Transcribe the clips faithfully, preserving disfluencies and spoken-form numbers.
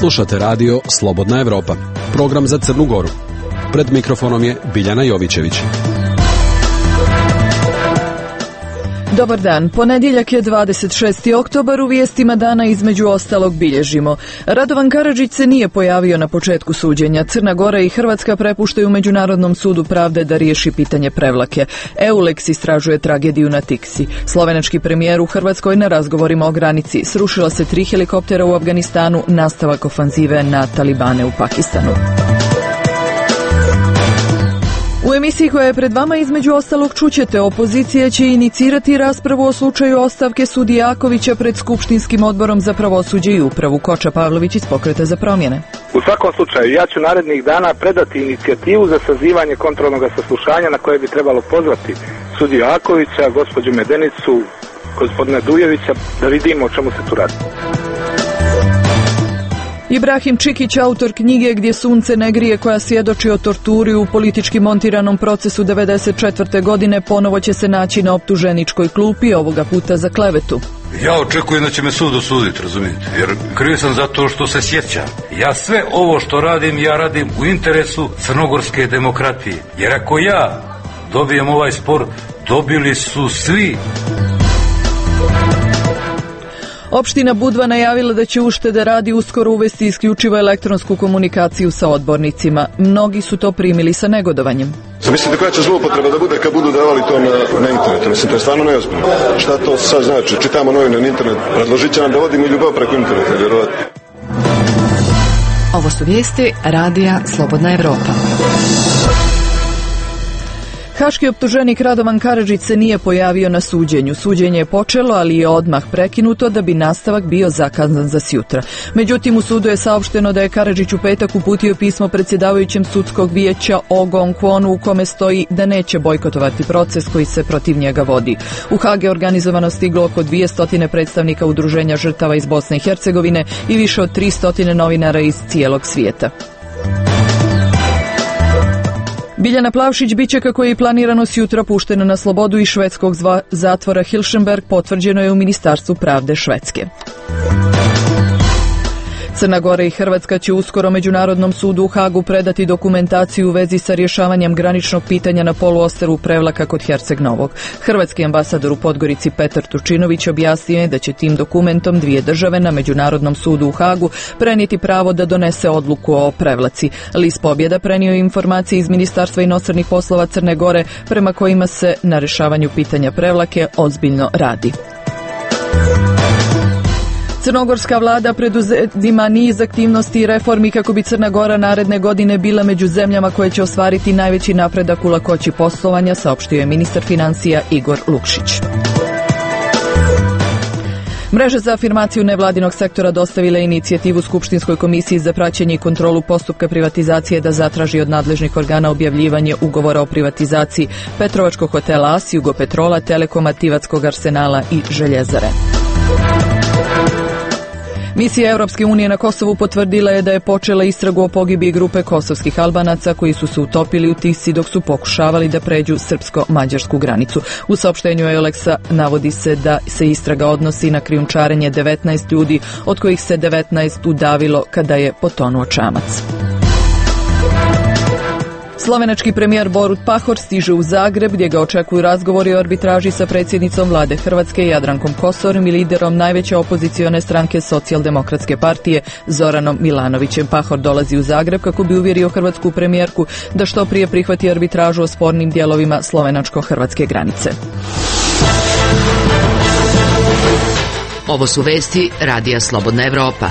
Slušate radio Slobodna Evropa, program za Crnu Goru. Pred mikrofonom je Biljana Jovićević. Dobar dan, ponedjeljak je dvadeset šesti oktobar, u vijestima dana između ostalog bilježimo. Radovan Karadžić se nije pojavio na početku suđenja. Crna Gora i Hrvatska prepuštaju Međunarodnom sudu pravde da riješi pitanje Prevlake. Eulex istražuje tragediju na Tiksi. Slovenački premijer u Hrvatskoj na razgovorima o granici. Srušila se tri helikoptera u Afganistanu, nastavak ofanzive na Talibane u Pakistanu. U emisiji koja je pred vama između ostalog čućete, opozicija će inicirati raspravu o slučaju ostavke sudije Jakovića pred Skupštinskim odborom za pravosuđe i upravu. Koča Pavlović iz Pokreta za promjene. U svakom slučaju, ja ću narednih dana predati inicijativu za sazivanje kontrolnog saslušanja na koje bi trebalo pozvati sudiju Jakovića, gospođu Medenicu, gospodina Dujevića, da vidimo o čemu se tu radi. Ibrahim Čikić, autor knjige Gdje sunce ne grije, koja svjedoči o torturi u politički montiranom procesu devedeset četvrte godine, ponovo će se naći na optuženičkoj klupi, ovoga puta za klevetu. Ja očekujem da će me sud osuditi, razumijete, jer kriv sam zato što se sjećam. Ja sve ovo što radim, ja radim u interesu crnogorske demokratije. Jer ako ja dobijem ovaj spor, dobili su svi. Opština Budva najavila da će uštede radi uskoro uvesti isključivo elektronsku komunikaciju sa odbornicima. Mnogi su to primili sa negodovanjem. Zamislite koja će zloupotreba da bude kad budu davali to na, na internetu? Mislim, to je stvarno neozbiljno. Šta to sad znači? Čitamo novine na internet. Predložit će nam da vodimo ljubav preko interneta, vjerovatno. Ovo su vijesti Radija Slobodna Evropa. Haški optuženik Radovan Karadžić se nije pojavio na suđenju. Suđenje je počelo, ali je odmah prekinuto da bi nastavak bio zakazan za sjutra. Međutim, u sudu je saopšteno da je Karadžić u petak uputio pismo predsjedavajućem sudskog vijeća Ogong Kwonu u kome stoji da neće bojkotovati proces koji se protiv njega vodi. U Hag je organizovano stiglo oko dvjesto predstavnika udruženja žrtava iz Bosne i Hercegovine i više od tristo novinara iz cijelog svijeta. Biljana Plavšić biće, kako je i planirano, sjutra puštena na slobodu iz švedskog zva- zatvora Hilšenberg, potvrđeno je u Ministarstvu pravde Švedske. Crna Gora i Hrvatska će uskoro Međunarodnom sudu u Hagu predati dokumentaciju u vezi sa rješavanjem graničnog pitanja na poluostrvu Prevlaka kod Herceg Novog. Hrvatski ambasador u Podgorici Petar Tučinović objasnio je da će tim dokumentom dvije države na Međunarodnom sudu u Hagu prenijeti pravo da donese odluku o Prevlaci. List Pobjeda prenio je informacije iz Ministarstva inostranih poslova Crne Gore prema kojima se na rješavanju pitanja Prevlake ozbiljno radi. Crnogorska vlada preduzima niz aktivnosti i reformi kako bi Crna Gora naredne godine bila među zemljama koje će ostvariti najveći napredak u lakoći poslovanja, saopštio je ministar financija Igor Lukšić. Mreža za afirmaciju nevladinog sektora dostavila inicijativu Skupštinskoj komisiji za praćenje i kontrolu postupka privatizacije da zatraži od nadležnih organa objavljivanje ugovora o privatizaciji Petrovačkog hotela As, Jugopetrola, Telekoma, Tivatskog arsenala i Željezare. Misija Europske unije na Kosovu potvrdila je da je počela istragu o pogibiji grupe kosovskih Albanaca koji su se utopili u Tisi dok su pokušavali da pređu srpsko-mađarsku granicu. U saopštenju Eulexa navodi se da se istraga odnosi na krijumčarenje devetnaest ljudi, od kojih se devetnaest udavilo kada je potonuo čamac. Slovenački premijer Borut Pahor stiže u Zagreb gdje ga očekuju razgovori o arbitraži sa predsjednicom vlade Hrvatske Jadrankom Kosorom i liderom najveće opozicione stranke Socijaldemokratske partije Zoranom Milanovićem. Pahor dolazi u Zagreb kako bi uvjerio hrvatsku premijerku da što prije prihvati arbitražu o spornim dijelovima slovenačko-hrvatske granice. Ovo su vesti Radija Slobodna Evropa.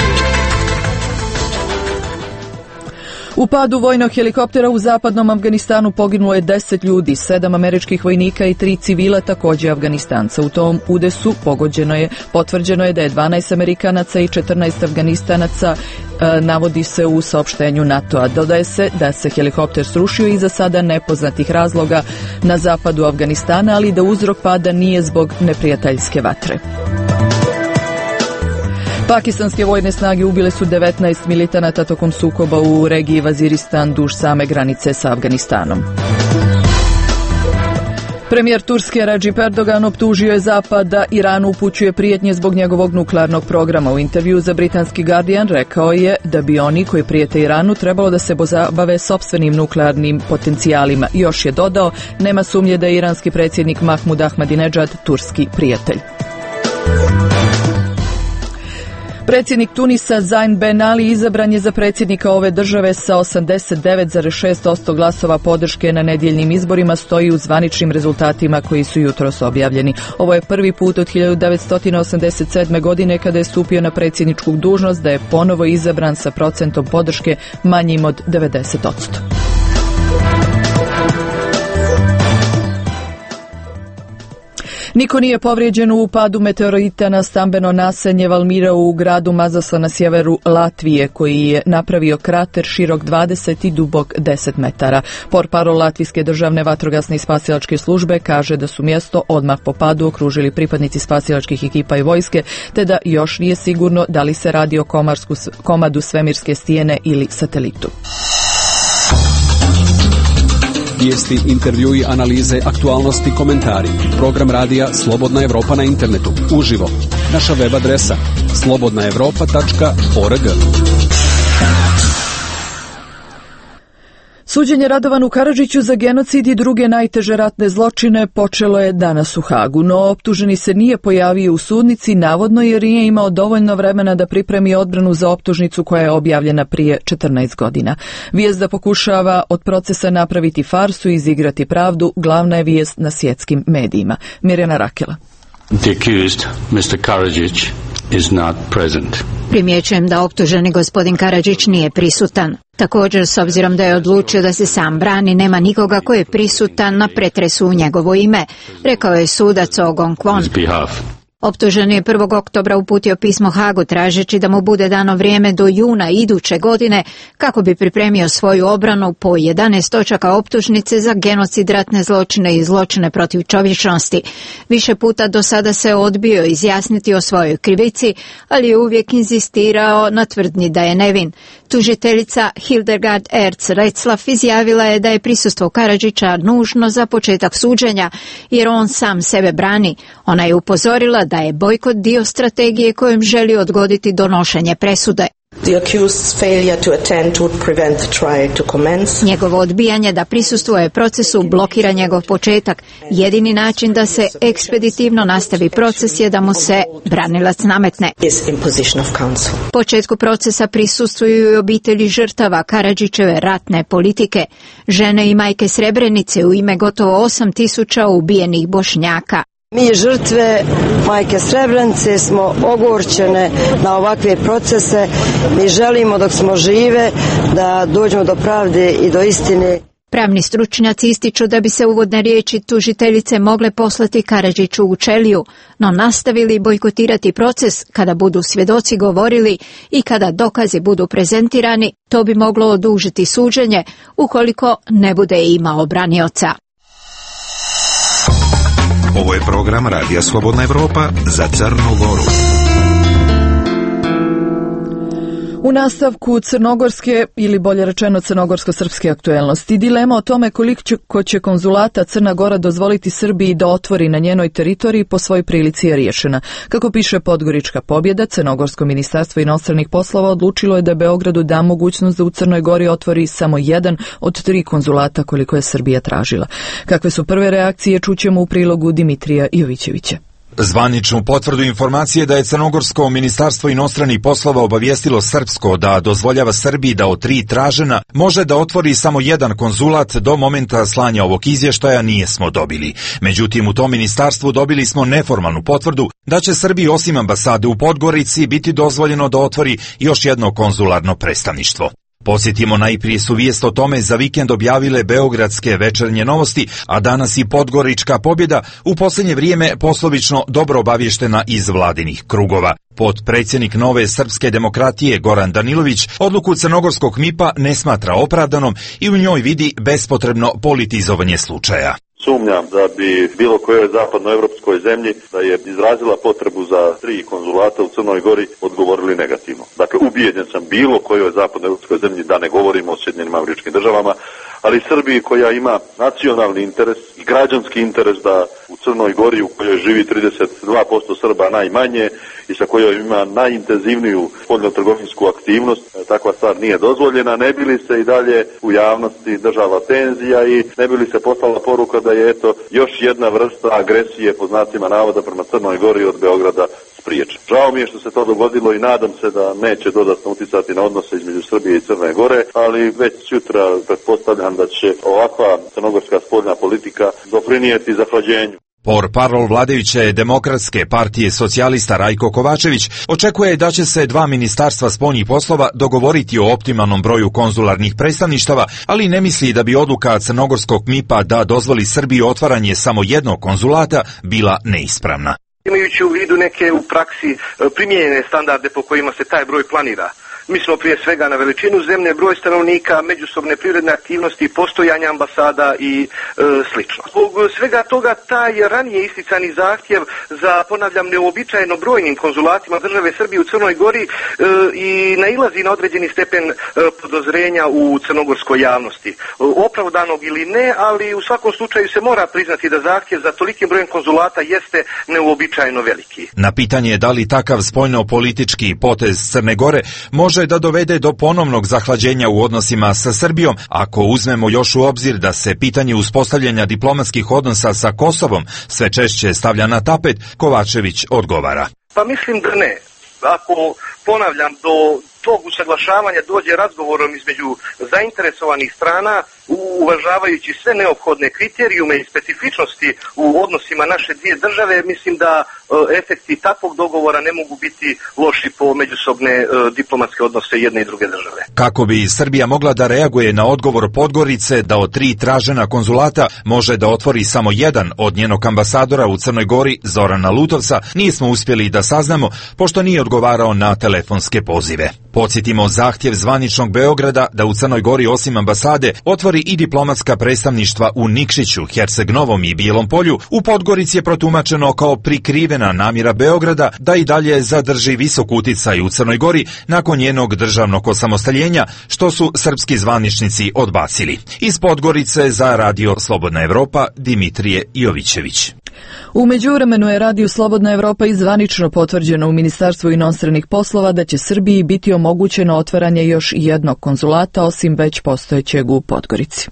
U padu vojnog helikoptera u zapadnom Afganistanu poginulo je deset ljudi, sedam američkih vojnika i tri civila, također Afganistanca. U tom udesu pogođeno je, potvrđeno je da je dvanaest Amerikanaca i četrnaest Afganistanaca, e, navodi se u saopštenju NATO-a. Dodaje se da se helikopter srušio iz za sada nepoznatih razloga na zapadu Afganistana, ali da uzrok pada nije zbog neprijateljske vatre. Pakistanske vojne snage ubile su devetnaest militanata tokom sukoba u regiji Vaziristan duž same granice sa Afganistanom. Premijer Turske Recep Erdogan optužio je Zapad da Iranu upućuje prijetnje zbog njegovog nuklearnog programa. U intervju za britanski Guardian rekao je da bi oni koji prijete Iranu trebalo da se pozabave sopstvenim nuklearnim potencijalima. Još je dodao, nema sumnje da je iranski predsjednik Mahmud Ahmadinejad turski prijatelj. Predsjednik Tunisa Zain Ben Ali izabran je za predsjednika ove države sa osamdeset devet zarez šest posto glasova podrške na nedjeljnim izborima, stoji u zvaničnim rezultatima koji su jutros objavljeni. Ovo je prvi put od hiljadu devetsto osamdeset sedme. godine kada je stupio na predsjedničku dužnost da je ponovo izabran sa procentom podrške manjim od devedeset posto. Niko nije povrijeđen u upadu meteorita na stambeno naselje Valmira u gradu Mazasla na sjeveru Latvije, koji je napravio krater širok dvadeset i dubok deset metara. Portparol Latvijske državne vatrogasne i spasilačke službe kaže da su mjesto odmah po padu okružili pripadnici spasilačkih ekipa i vojske, te da još nije sigurno da li se radi o komarsku, komadu svemirske stijene ili satelitu. Vijesti, intervjui, analize, aktualnosti, komentari. Program radija Slobodna Evropa na internetu. Uživo. Naša web adresa slobodna evropa tačka org. Suđenje Radovanu Karadžiću za genocid i druge najteže ratne zločine počelo je danas u Hagu, no optuženi se nije pojavio u sudnici, navodno jer nije imao dovoljno vremena da pripremi odbranu za optužnicu koja je objavljena prije četrnaest godina. Vijest da pokušava od procesa napraviti farsu i izigrati pravdu, glavna je vijest na svjetskim medijima. Mirjana Rakela. The accused, mister Karadžić, is not present. Primjećujem da optuženi gospodin Karadžić nije prisutan. Također, s obzirom da je odlučio da se sam brani, nema nikoga ko je prisutan na pretresu u njegovo ime, rekao je sudac Ogon Kwon. Optuženi je prvog oktobra uputio pismo Hagu tražeći da mu bude dano vrijeme do juna iduće godine kako bi pripremio svoju obranu po jedanaest točaka optužnice za genocid, ratne zločine i zločine protiv čovječnosti. Više puta do sada se odbio izjasniti o svojoj krivici, ali je uvijek inzistirao na tvrdnji da je nevin. Tužiteljica Hildegard Erz-Retzlaff izjavila je da je prisustvo Karadžića nužno za početak suđenja, jer on sam sebe brani. Ona je upozorila da je bojkot dio strategije kojom želi odgoditi donošenje presude. Njegovo odbijanje da prisustvuje procesu blokira njegov početak. Jedini način da se ekspeditivno nastavi proces je da mu se branilac nametne. Početku procesa prisustvuju i obitelji žrtava Karadžićeve ratne politike, žene i majke Srebrenice u ime gotovo osam tisuća ubijenih Bošnjaka. Mi žrtve majke Srebrenice smo ogorčene na ovakve procese. Mi želimo dok smo žive da dođemo do pravde i do istine. Pravni stručnjaci ističu da bi se uvodne riječi tužiteljice mogle poslati Karadžiću u ćeliju, no nastavili bojkotirati proces kada budu svjedoci govorili i kada dokazi budu prezentirani. To bi moglo odužiti suđenje ukoliko ne bude imao branioca. Ovo je program Radija Slobodna Evropa za Crnu Goru. U nastavku crnogorske, ili bolje rečeno crnogorsko-srpske aktuelnosti, dilema o tome koliko će konzulata Crna Gora dozvoliti Srbiji da otvori na njenoj teritoriji po svojoj prilici je riješena. Kako piše Podgorička pobjeda, Crnogorsko ministarstvo inostranih poslova odlučilo je da Beogradu da mogućnost da u Crnoj Gori otvori samo jedan od tri konzulata koliko je Srbija tražila. Kakve su prve reakcije, čućemo u prilogu Dimitrija Jovićevića. Zvaničnu potvrdu informacije da je Crnogorsko ministarstvo inostranih poslova obavijestilo srpsko da dozvoljava Srbiji da od tri tražena može da otvori samo jedan konzulat do momenta slanja ovog izvještaja nije smo dobili. Međutim, u tom ministarstvu dobili smo neformalnu potvrdu da će Srbiji osim ambasade u Podgorici biti dozvoljeno da otvori još jedno konzularno predstavništvo. Posjetimo, najprije su vijest o tome za vikend objavile beogradske večernje novosti, a danas i Podgorička pobjeda, u posljednje vrijeme poslovično dobro obavještena iz vladinih krugova. Potpredsjednik Nove srpske demokratije Goran Danilović odluku crnogorskog M I P-a ne smatra opravdanom i u njoj vidi bespotrebno politizovanje slučaja. Sumnjam da bi bilo kojoj zapadnoevropskoj zemlji da je izrazila potrebu za tri konzulata u Crnoj Gori odgovorili negativno. Dakle, ubijeđen sam bilo kojoj zapadnoevropskoj zemlji, da ne govorimo o Sjedinjenim Američkim Državama, ali Srbiji koja ima nacionalni interes i građanski interes da u Crnoj Gori, u kojoj živi trideset dva posto Srba najmanje i sa kojoj ima najintenzivniju spoljnotrgovinsku aktivnost, takva stvar nije dozvoljena, ne bi li se i dalje u javnosti držala tenzija i ne bi li se poslala poruka da je eto još jedna vrsta agresije po znacima navoda prema Crnoj Gori od Beograda spriječena. Žao mi je što se to dogodilo i nadam se da neće dodatno uticati na odnose između Srbije i Crne Gore, ali već sutra pretpostavljam da će ovakva crnogorska spoljna politika doprinijeti zahlađenju. Portparol vladajuće Demokratske partije socijalista Rajko Kovačević očekuje da će se dva ministarstva spoljnih poslova dogovoriti o optimalnom broju konzularnih predstavništava, ali ne misli da bi odluka crnogorskog M I P-a da dozvoli Srbiji otvaranje samo jednog konzulata bila neispravna. Imajući u vidu neke u praksi primijenjene standarde po kojima se taj broj planira. Mislimo prije svega na veličinu zemlje, broj stanovnika, međusobne privredne aktivnosti, postojanje ambasada i e, slično. Zbog svega toga taj ranije isticani zahtjev za, ponavljam, neuobičajeno brojnim konzulatima države Srbije u Crnoj Gori e, i nailazi na određeni stepen e, podozrenja u crnogorskoj javnosti. Opravdanog ili ne, ali u svakom slučaju se mora priznati da zahtjev za tolikim brojem konzulata jeste neuobičajeno veliki. Na pitanje da li takav spoljno-politički potez Crne Gore može da dovede do ponovnog zahlađenja u odnosima sa Srbijom, ako uzmemo još u obzir da se pitanje uspostavljanja diplomatskih odnosa sa Kosovom sve češće stavlja na tapet, Kovačević odgovara. Pa mislim da ne. Ako, ponavljam, do tog usaglašavanja dođe razgovorom između zainteresovanih strana, uvažavajući sve neophodne kriterijume i specifičnosti u odnosima naše dvije države, mislim da e, efekti takvog dogovora ne mogu biti loši po međusobne e, diplomatske odnose jedne i druge države. Kako bi Srbija mogla da reaguje na odgovor Podgorice da od tri tražena konzulata može da otvori samo jedan od njenog ambasadora u Crnoj Gori, Zorana Lutovca, nismo uspjeli da saznamo, pošto nije odgovarao na telefonske pozive. Podsjetimo zahtjev zvaničnog Beograda da u Crnoj Gori osim ambasade otvori i diplomatska predstavništva u Nikšiću, Herceg Novom i Bijelom Polju, u Podgorici je protumačeno kao prikrivena namjera Beograda da i dalje zadrži visok uticaj u Crnoj Gori nakon njenog državnog osamostaljenja, što su srpski zvaničnici odbacili. Iz Podgorice za Radio Slobodna Evropa, Dimitrije Jovićević. U međuvremenu je Radio Slobodna Evropa i zvanično potvrđeno u Ministarstvu inostranih poslova da će Srbiji biti omogućeno otvaranje još jednog konzulata osim već postojećeg u Podgorici.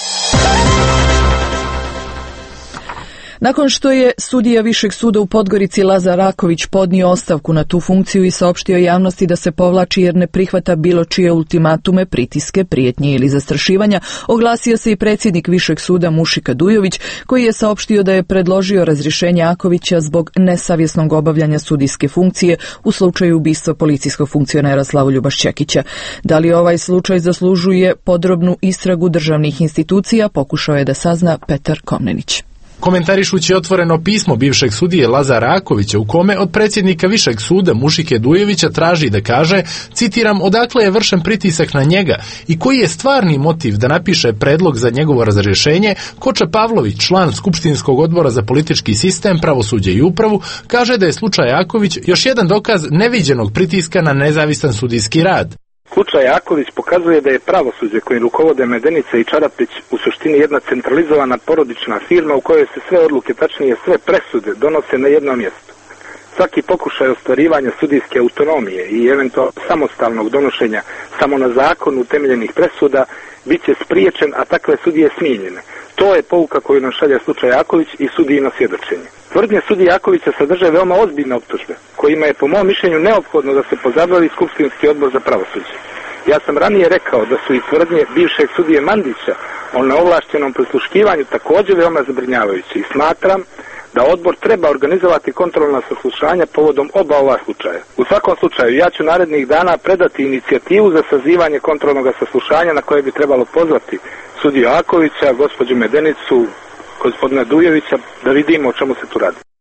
Nakon što je sudija Višeg suda u Podgorici Lazar Raković podnio ostavku na tu funkciju i saopštio javnosti da se povlači jer ne prihvata bilo čije ultimatume, pritiske, prijetnje ili zastrašivanja, oglasio se i predsjednik Višeg suda Mušika Dujović, koji je saopštio da je predložio razrješenje Akovića zbog nesavjesnog obavljanja sudijske funkcije u slučaju ubistva policijskog funkcionera Slavoljuba Šćekića. Da li ovaj slučaj zaslužuje podrobnu istragu državnih institucija, pokušao je da sazna Petar Komnenić. Komentarišući otvoreno pismo bivšeg sudije Lazara Rakovića u kome od predsjednika Višeg suda Mušike Dujovića traži da kaže, citiram, odakle je vršen pritisak na njega i koji je stvarni motiv da napiše predlog za njegovo razrješenje, Koča Pavlović, član Skupštinskog odbora za politički sistem, pravosuđe i upravu, kaže da je slučaj Aković još jedan dokaz neviđenog pritiska na nezavistan sudijski rad. Slučaj Jaković pokazuje da je pravosuđe kojim rukovode Medenica i Čarapić u suštini jedna centralizovana porodična firma u kojoj se sve odluke, tačnije sve presude, donose na jednom mjestu. Svaki pokušaj ostvarivanja sudijske autonomije i eventualno samostalnog donošenja samo na zakonu utemeljenih presuda bit će spriječen, a takve sudije smijenjene. To je pouka koju nam šalje slučaj Jaković i sudijino svjedočenje. Tvrdnje sudije Jakovića sadrže veoma ozbiljne optužbe, kojima je po mom mišljenju neophodno da se pozabavi Skupštinski odbor za pravosuđe. Ja sam ranije rekao da su i tvrdnje bivšeg sudije Mandića o neovlaštenom prisluškivanju također veoma zabrinjavajući i smatram da odbor treba organizovati kontrolna saslušanja povodom oba ova slučaja. U svakom slučaju, ja ću narednih dana predati inicijativu za sazivanje kontrolnog saslušanja na koje bi trebalo pozvati sudiju Jakovića, gospođu Medenicu, gospodina Dujovića, da vidimo o čemu se tu radi.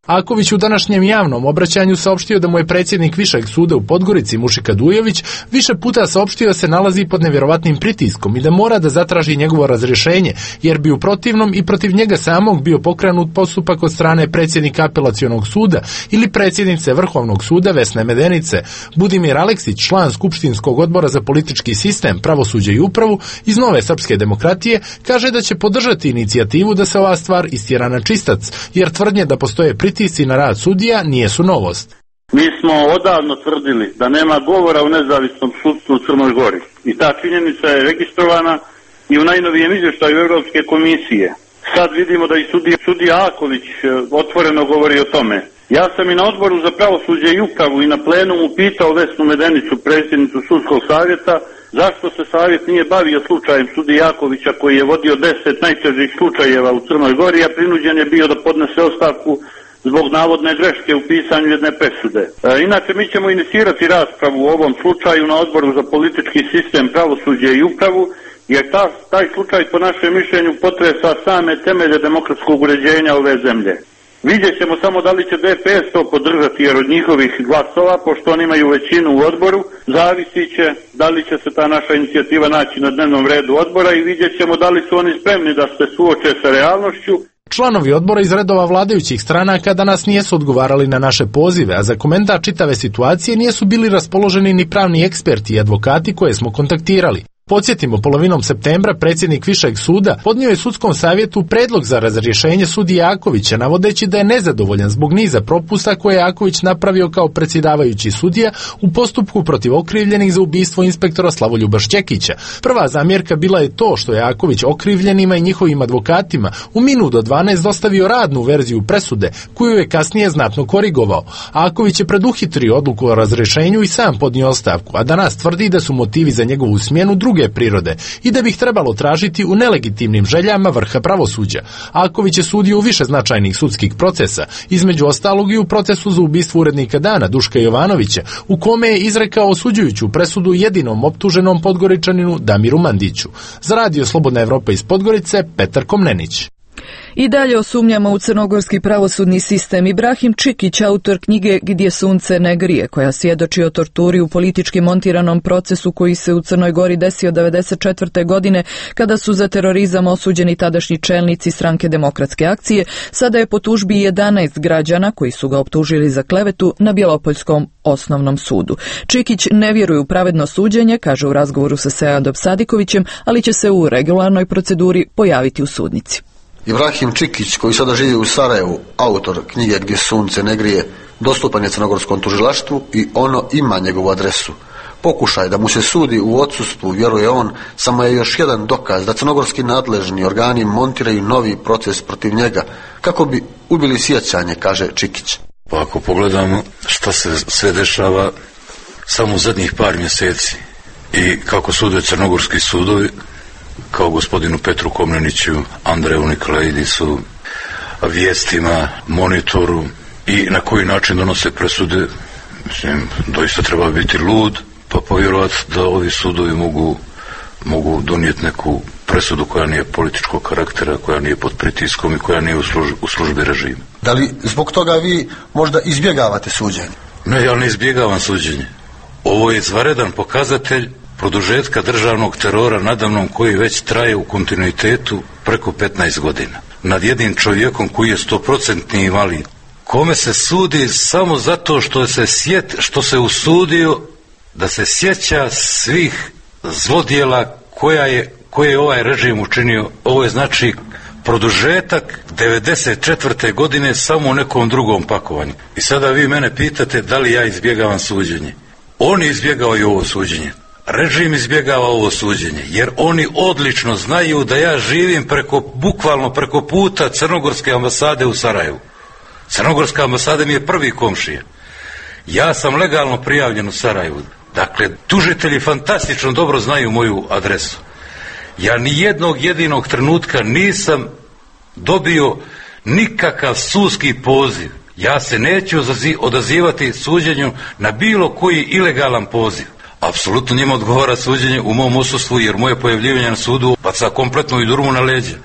Aković u današnjem javnom obraćanju saopštio da mu je predsjednik Višeg suda u Podgorici Mušika Dujović više puta saopštio da se nalazi pod nevjerovatnim pritiskom i da mora da zatraži njegovo razrješenje, jer bi u protivnom i protiv njega samog bio pokrenut postupak od strane predsjednika Apelacionog suda ili predsjednice Vrhovnog suda Vesne Medenice. Budimir Aleksić, član Skupštinskog odbora za politički sistem, pravosuđe i upravu iz Nove srpske demokratije, kaže da će podržati inicijativu da se ova stvar istjera na čistac, jer tvrdnje da postoje pritisci na rad sudija nije su novost. Mi smo odavno tvrdili da nema govora o nezavisnom sudstvu u Crnoj Gori i ta činjenica je registrovana i u najnovijem izvještaju Europske komisije. Sad vidimo da i sudija, sudija Aković otvoreno govori o tome. Ja sam i na odboru za pravosuđe i upravu i na plenumu pitao Vesnu Medenicu, predsjednicu sudskog savjeta, zašto se savjet nije bavio slučajem sudije Akovića koji je vodio deset najtežih slučajeva u Crnoj Gori, a prinuđen je bio da podnese ostavku zbog navodne greške u pisanju jedne presude. E, inače, mi ćemo inicirati raspravu u ovom slučaju na odboru za politički sistem, pravosuđe i upravu, jer ta, taj slučaj po našem mišljenju potresa same temelje demokratskog uređenja ove zemlje. Vidjet ćemo samo da li će D P S to podržati, jer od njihovih glasova, pošto oni imaju većinu u odboru, zavisit će da li će se ta naša inicijativa naći na dnevnom redu odbora i vidjet ćemo da li su oni spremni da se suoče sa realnošću. Članovi odbora iz redova vladajućih stranaka danas nijesu odgovarali na naše pozive, a za komentar čitave situacije nijesu bili raspoloženi ni pravni eksperti i advokati koje smo kontaktirali. Podsjetimo, polovinom septembra predsjednik Višeg suda podnio je sudskom savjetu predlog za razrješenje sudije Akovića, navodeći da je nezadovoljan zbog niza propusta koje je Aković napravio kao predsjedavajući sudija u postupku protiv okrivljenih za ubistvo inspektora Slavoljuba Šćekića. Prva zamjerka bila je to što je Aković okrivljenima i njihovim advokatima u minut do dvanaest dostavio radnu verziju presude, koju je kasnije znatno korigovao. Aković je preduhitrio odluku o razrješenju i sam podnio ostavku, a danas tvrdi da su motivi za njegovu smjenu druge prirode i da bi ih trebalo tražiti u nelegitimnim željama vrha pravosuđa. Aković je sudio u više značajnih sudskih procesa, između ostalog i u procesu za ubistvo urednika Dana Duška Jovanovića, u kome je izrekao osuđujuću presudu jedinom optuženom Podgoričaninu Damiru Mandiću. Za Radio Slobodna Evropa iz Podgorice, Petar Komnenić. I dalje o sumnjama u crnogorski pravosudni sistem. Ibrahim Čikić, autor knjige Gdje sunce ne grije, koja svjedoči o torturi u politički montiranom procesu koji se u Crnoj Gori desio devedeset četvrte godine kada su za terorizam osuđeni tadašnji čelnici Stranke demokratske akcije, sada je po tužbi jedanaest građana koji su ga optužili za klevetu na Bjelopoljskom osnovnom sudu. Čikić ne vjeruje u pravedno suđenje, kaže u razgovoru sa Seadom Sadikovićem, ali će se u regularnoj proceduri pojaviti u sudnici. Ibrahim Čikić, koji sada živi u Sarajevu, autor knjige Gdje sunce ne grije, dostupan je crnogorskom tužilaštvu i ono ima njegovu adresu. Pokušaj da mu se sudi u odsustvu, vjeruje on, samo je još jedan dokaz da crnogorski nadležni organi montiraju novi proces protiv njega, kako bi ubili sjećanje, kaže Čikić. Pa ako pogledamo šta se sve dešava samo u zadnjih par mjeseci i kako sude crnogorski sudovi, kao gospodinu Petru Komneniću, Andreju Nikolaidisu, vijestima, monitoru i na koji način donose presude, mislim, doista treba biti lud, pa povjerovati da ovi sudovi mogu, mogu donijeti neku presudu koja nije političkog karaktera, koja nije pod pritiskom i koja nije u službi, u službi režima. Da li zbog toga vi možda izbjegavate suđenje? Ne, ja ne izbjegavam suđenje. Ovo je izvanredan pokazatelj produžetka državnog terora nadamnom koji već traje u kontinuitetu preko petnaest godina. Nad jednim čovjekom koji je stoprocentni invalid, kome se sudi samo zato što se sjet, što se usudio da se sjeća svih zlodjela koja je, koje je ovaj režim učinio. Ovo je znači produžetak devedeset četvrte godine samo u nekom drugom pakovanju. I sada vi mene pitate da li ja izbjegavam suđenje. On je izbjegao i ovo suđenje. Režim izbjegava ovo suđenje, jer oni odlično znaju da ja živim preko, bukvalno preko puta Crnogorske ambasade u Sarajevu. Crnogorska ambasada mi je prvi komšija. Ja sam legalno prijavljen u Sarajevu. Dakle, tužitelji fantastično dobro znaju moju adresu. Ja ni jednog jedinog trenutka nisam dobio nikakav sudski poziv. Ja se neću odazivati suđenju na bilo koji ilegalan poziv. Apsolutno njima odgovara suđenje u mom odsustvu, jer moje pojavljivanje na sudu baca kompletnu idurmu na leđa.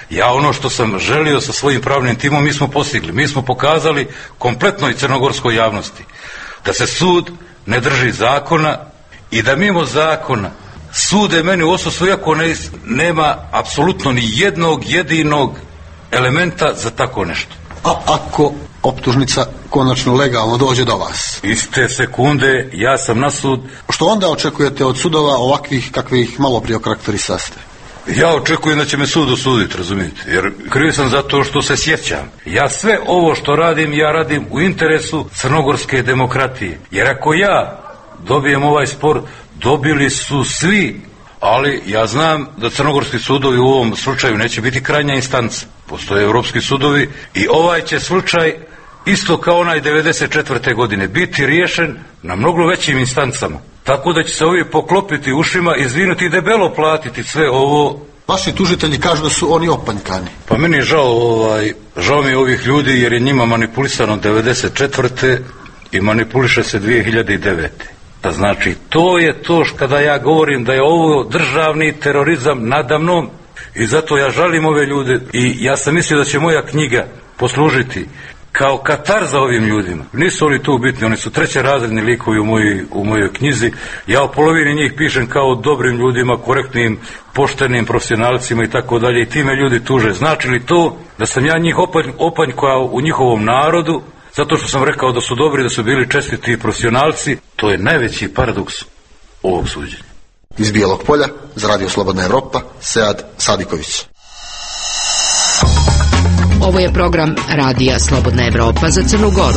Ja ono što sam želio sa svojim pravnim timom, mi smo postigli. Mi smo pokazali kompletnoj crnogorskoj javnosti da se sud ne drži zakona i da mimo zakona sude meni u odsustvu, iako ne, nema apsolutno ni jednog jedinog elementa za tako nešto. A ako optužnica konačno legalno dođe do vas? Iste sekunde ja sam na sud. Što onda očekujete od sudova ovakvih kakvih malo prije okarakterisaste? Ja očekujem da će me sud osuditi, razumijete, jer kriv sam zato što se sjećam. Ja sve ovo što radim, ja radim u interesu crnogorske demokratije. Jer ako ja dobijem ovaj spor, dobili su svi, ali ja znam da crnogorski sudovi u ovom slučaju neće biti krajnja instanca. Postoje europski sudovi i ovaj će slučaj, isto kao onaj devedeset četvrte godine, biti riješen na mnogo većim instancama. Tako da će se ovi poklopiti ušima, izvinuti i debelo platiti sve ovo. Vaši tužitelji kažu da su oni opanjkani. Pa meni je žao, ovaj, žao mi je ovih ljudi jer je njima manipulisano devedeset četvrte i manipuliše se dvije hiljade devete. Da znači, to je to kada ja govorim da je ovo državni terorizam nadamnom i zato ja žalim ove ljude i ja sam mislio da će moja knjiga poslužiti kao katarza ovim ljudima. Nisu oni tu bitni, oni su trećerazredni likovi u mojoj, u mojoj knjizi. Ja o polovini njih pišem kao dobrim ljudima, korektnim, poštenim profesionalcima i tako dalje i time ljudi tuže. Znači li to da sam ja njih opanj, opanjkao u njihovom narodu zato što sam rekao da su dobri, da su bili čestiti profesionalci? To je najveći paradoks ovog suđenja. Iz Bijelog Polja, za Radio Slobodna Evropa, Sead Sadiković. Ovo je program Radija Slobodna Evropa za Crnu Goru.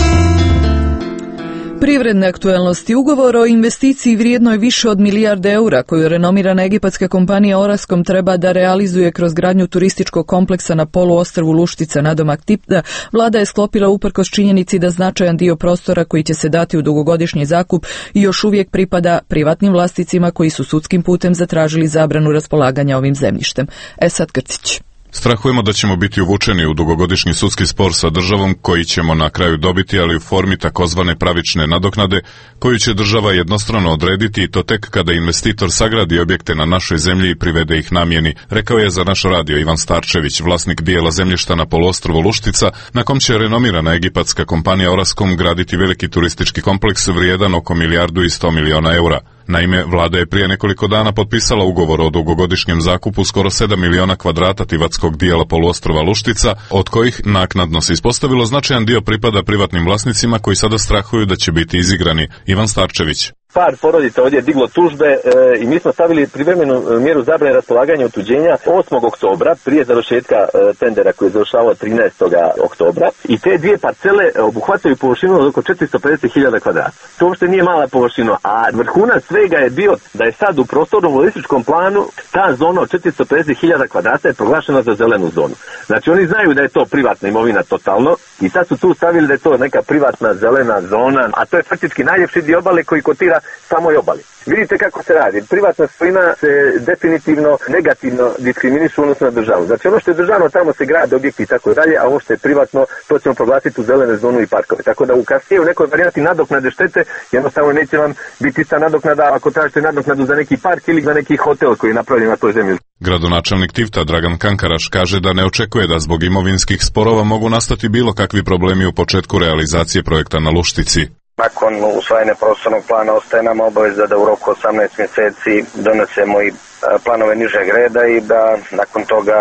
Privredne aktuelnosti. Ugovor o investiciji vrijednoj više od milijarde eura koju renomirana egipatska kompanija Oraskom treba da realizuje kroz gradnju turističkog kompleksa na poluostrvu Luštica nadomak Tipda, vlada je sklopila uprkos činjenici da značajan dio prostora koji će se dati u dugogodišnji zakup i još uvijek pripada privatnim vlasnicima koji su sudskim putem zatražili zabranu raspolaganja ovim zemljištem. Esad Grcić. Strahujemo da ćemo biti uvučeni u dugogodišnji sudski spor sa državom koji ćemo na kraju dobiti, ali u formi takozvane pravične nadoknade koju će država jednostrano odrediti i to tek kada investitor sagradi objekte na našoj zemlji i privede ih namjeni, rekao je za naš radio Ivan Starčević, vlasnik dijela zemljišta na poluostrvu Luštica, na kom će renomirana egipatska kompanija Oraskom graditi veliki turistički kompleks vrijedan oko milijardu i sto miliona eura. Naime, vlada je prije nekoliko dana potpisala ugovor o dugogodišnjem zakupu skoro sedam miliona kvadrata tivatskog dijela poluostrva Luštica, od kojih naknadno se ispostavilo značajan dio pripada privatnim vlasnicima koji sada strahuju da će biti izigrani. Ivan Starčević. Par porodica ovdje je diglo tužbe e, i mi smo stavili privremenu mjeru zabrane raspolaganja otuđenja osmog oktobra prije završetka e, tendera koji je završavao trinaestog oktobra i te dvije parcele obuhvataju površinu od oko četiristo pedeset hiljada kvadrata. To uopšte nije mala površina, a vrhunac svega je bio da je sad u prostornom holističkom planu ta zona od četiristo pedeset hiljada kvadrata je proglašena za zelenu zonu. Znači oni znaju da je to privatna imovina totalno i sad su tu stavili da je to neka privatna zelena zona, a to je faktički najljepši dio obale koji kotira samoj obali. Vidite kako se radi. Privatna svojina se definitivno negativno diskriminiše u odnosu na državu. Znači ono što je državno, tamo se grade objekti i tako dalje, a ovo što je privatno, to ćemo proglasiti u zelene zonu i parkove. Tako da u kasnije u nekoj varijanti nadoknade štete, jednostavno neće vam biti ista nadoknada ako tražite nadoknadu za neki park ili za neki hotel koji je napravljen na toj zemlji. Gradonačelnik Tivta Dragan Kankaraš kaže da ne očekuje da zbog imovinskih sporova mogu nastati bilo kakvi problemi u početku realizacije projekta na Luštici. Nakon usvajanja prostornog plana ostaje nam obaveza da u roku osamnaest mjeseci donesemo i planove nižeg reda i da nakon toga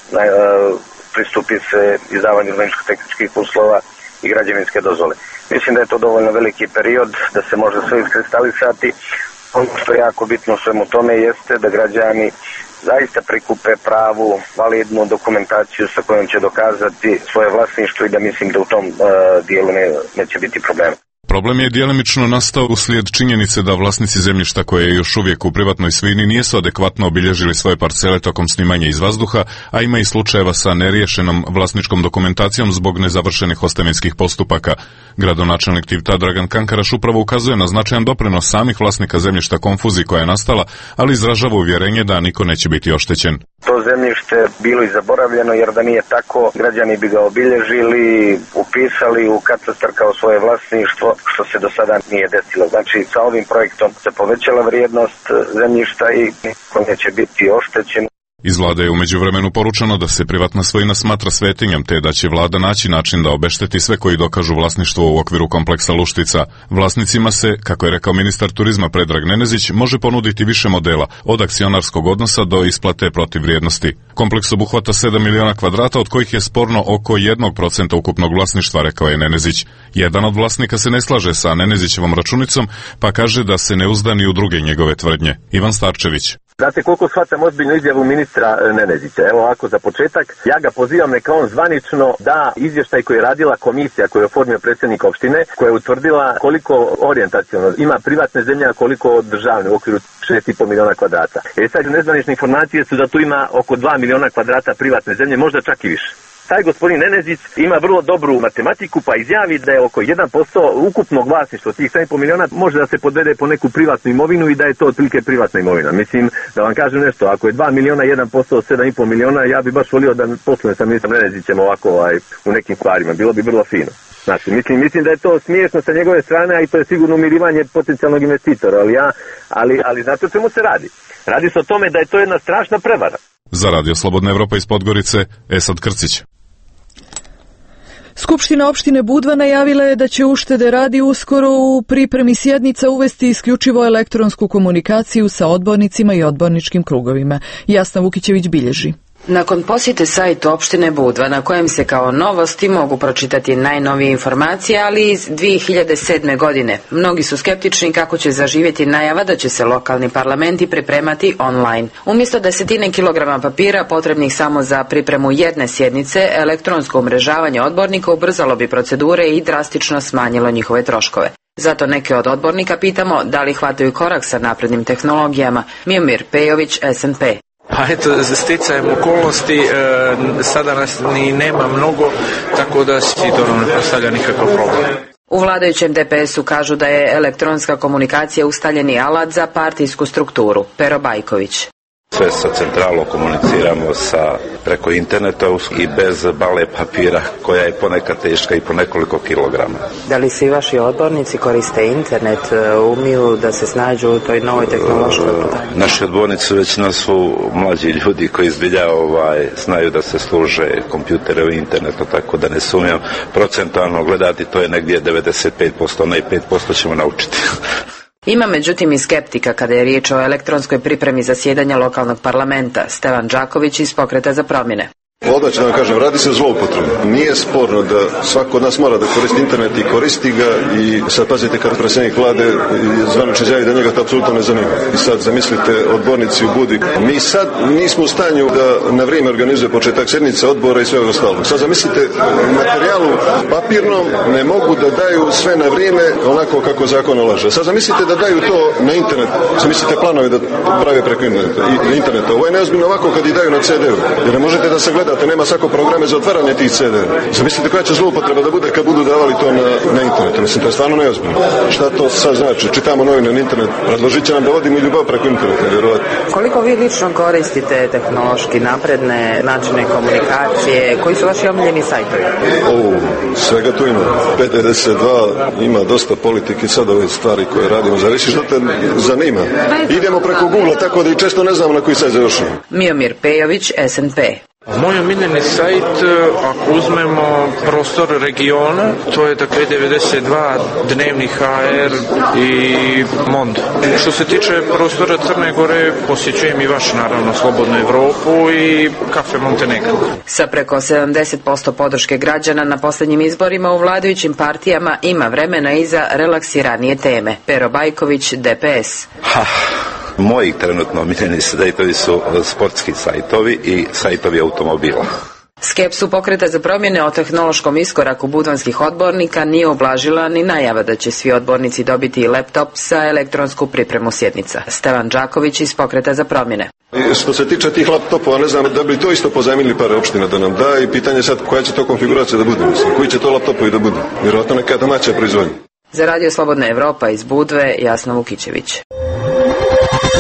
pristupi se izdavanju urbanističko-tehničkih uslova i građevinske dozvole. Mislim da je to dovoljno veliki period da se može sve iskristalisati. Ono što je jako bitno u svemu tome jeste da građani zaista prikupe pravu, validnu dokumentaciju sa kojom će dokazati svoje vlasništvo i da mislim da u tom uh, dijelu ne, neće biti problema. Problem je djelimično nastao uslijed činjenice da vlasnici zemljišta koje je još uvijek u privatnoj svini nisu adekvatno obilježili svoje parcele tokom snimanja iz vazduha, a ima i slučajeva sa neriješenom vlasničkom dokumentacijom zbog nezavršenih ostavinskih postupaka. Gradonačelnik Tivta Dragan Kankaraš upravo ukazuje na značajan doprinos samih vlasnika zemljišta konfuziji koja je nastala, ali izražava uvjerenje da niko neće biti oštećen. To zemljište bilo i zaboravljeno, jer da nije tako, građani bi ga obilježili, upisali u katastar kao svoje vlasništvo, što se do sada nije desilo. Znači, sa ovim projektom se povećala vrijednost zemljišta i niko neće biti oštećen. Iz vlade je u međuvremenu poručeno da se privatna svojina smatra svetinjom, te da će vlada naći način da obešteti sve koji dokažu vlasništvo u okviru kompleksa Luštica. Vlasnicima se, kako je rekao ministar turizma Predrag Nenezić, može ponuditi više modela, od akcionarskog odnosa do isplate protiv vrijednosti. Kompleks obuhvata sedam miliona kvadrata, od kojih je sporno oko jednog procenta ukupnog vlasništva, rekao je Nenezić. Jedan od vlasnika se ne slaže sa Nenezićevom računicom, pa kaže da se ne uzda ni u druge njegove tvrdnje. Ivan Starčević. Znate koliko shvatam ozbiljnu izjavu ministra Nenezića? Evo ovako za početak, ja ga pozivam neka on zvanično da izvještaj koji je radila komisija koju je oformio predsjednik opštine, koja je utvrdila koliko orijentaciono ima privatne zemlje, a koliko državne u okviru šest i pol miliona kvadrata. E sad nezvanične informacije su da tu ima oko dva miliona kvadrata privatne zemlje, možda čak i više. Taj gospodin Nenezić ima vrlo dobru matematiku pa izjavi da je oko jedan posto ukupnog vlasništva tih sedam i pol miliona može da se podvede po neku privatnu imovinu i da je to otprilike privatna imovina. Mislim, da vam kažem nešto, ako je dva miliona jedan posto od sedam i pol miliona, ja bi baš volio da poslujem sa ministrom Nenezićem ovako ovaj, u nekim stvarima. Bilo bi vrlo fino. Znači, mislim, mislim da je to smiješno sa njegove strane, a i to je sigurno umirivanje potencijalnog investitora, ali ja, ali, ali znate o čemu se radi? Radi se o tome da je to jedna strašna prevara. Za Radio Slobodna Evropa iz Podgorice, Esad Krcić. Skupština opštine Budva najavila je da će uštede radi uskoro u pripremi sjednica uvesti isključivo elektronsku komunikaciju sa odbornicima i odborničkim krugovima. Jasna Vukićević bilježi. Nakon posjete sajtu opštine Budva, na kojem se kao novosti mogu pročitati najnovije informacije, ali iz dvije hiljade sedme. godine, mnogi su skeptični kako će zaživjeti najava da će se lokalni parlamenti pripremati online. Umjesto desetine kilograma papira potrebnih samo za pripremu jedne sjednice, elektronsko umrežavanje odbornika ubrzalo bi procedure i drastično smanjilo njihove troškove. Zato neke od odbornika pitamo da li hvataju korak sa naprednim tehnologijama. Miomir Pejović, S N P. Pa eto, sticajem okolnosti, e, sada nas ni nema mnogo, tako da sigurno ne predstavlja nikakav problem. U vladajućem D P S-u kažu da je elektronska komunikacija ustaljeni alat za partijsku strukturu. Pero Bajković. Sve sa centralom komuniciramo sa preko interneta i bez bale papira koja je ponekad teška i po nekoliko kilograma. Da li svi vaši odbornici koriste internet, umiju da se snađu u toj novoj tehnološkoj potanji? Naši odbornici većina su mlađi ljudi koji zbilja ovaj, znaju da se služe kompjutere u internetu, tako da ne sumnjam procentualno gledati, to je negdje devedeset pet posto, ne pet posto ćemo naučiti. Ima međutim i skeptika kada je riječ o elektronskoj pripremi zasjedanja lokalnog parlamenta. Stevan Đaković iz Pokreta za promjene. Odmah ću da vam kažem, radi se o zloupotrebi. Nije sporno da svako od nas mora da koristi internet i koristi ga i sad pazite kad predsjednik vlade zvanično izjavi da njega to apsolutno ne zanima. I sad zamislite odbornici u Budi. Mi sad nismo u stanju da na vrijeme organizuje početak sjednice odbora i sve ostalo. Sad zamislite materijalu papirnom ne mogu da daju sve na vrijeme onako kako zakon nalaže. Sad zamislite da daju to na internet. Zamislite planove da prave preko interneta. Ovo je neozbiljno ovako kad ih daju na C D-u. Jer ne možete da se gleda te nema svako programe za otvaranje tih C D. Zamislite koja će zloupotreba da bude kad budu davali to na, na internetu. Mislim, to je stvarno neozbiljno. Šta to sad znači? Čitamo novine na internet. Predložit će nam da vodimo i ljubav preko interneta, vjerovatno. Koliko vi lično koristite tehnološki napredne načine komunikacije? Koji su vaši omiljeni sajtovi? O, svega tu ima. pedeset dva ima dosta politike, sad ove stvari koje radimo. Zavisi što te zanima. Idemo preko Google, tako da i često ne znamo na koji sajt završimo. Miomir Pejović, S N P. Moj omiljeni sajt, ako uzmemo prostor regiona, to je dakle devedeset dva, Dnevnik H R i Mond. Što se tiče prostora Crne Gore, posjećujem i vaš, naravno, Slobodnu Evropu i Kafe Montenegro. Sa preko sedamdeset posto podrške građana na posljednjim izborima u vladajućim partijama ima vremena i za relaksiranije teme. Pero Bajković, D P S. Ha. Moji trenutno omiljeni sajtovi su sportski sajtovi i sajtovi automobila. Skepsu Pokreta za promjene o tehnološkom iskoraku budvanskih odbornika nije ublažila ni najava da će svi odbornici dobiti laptop sa elektronsku pripremu sjednica. Stevan Đaković iz Pokreta za promjene. Što se tiče tih laptopova, ne znam da bi to isto pozajmili pare opština da nam da i pitanje sad koja će to konfiguracija da bude, mislim, koji će to laptopovi da budu, vjerojatno neka domaća proizvodnja. Za Radio Slobodna Evropa iz Budve, Jasna Vukićević.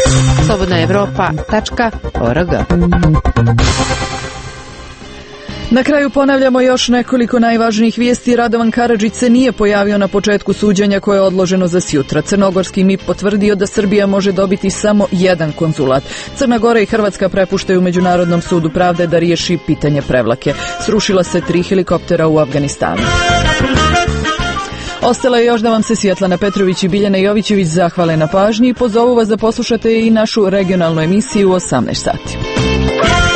slobodna evropa tačka org. Na kraju ponavljamo još nekoliko najvažnijih vijesti. Radovan Karadžić se nije pojavio na početku suđenja koje je odloženo za sjutra. Crnogorski M I P potvrdio da Srbija može dobiti samo jedan konzulat. Crna Gora i Hrvatska prepuštaju Međunarodnom sudu pravde da riješi pitanje Prevlake. Srušila se tri helikoptera u Afganistanu. Ostala je još da vam se Svjetlana Petrović i Biljana Jovićević zahvale na pažnji i pozovu vas da poslušate i našu regionalnu emisiju u osamnaest sati.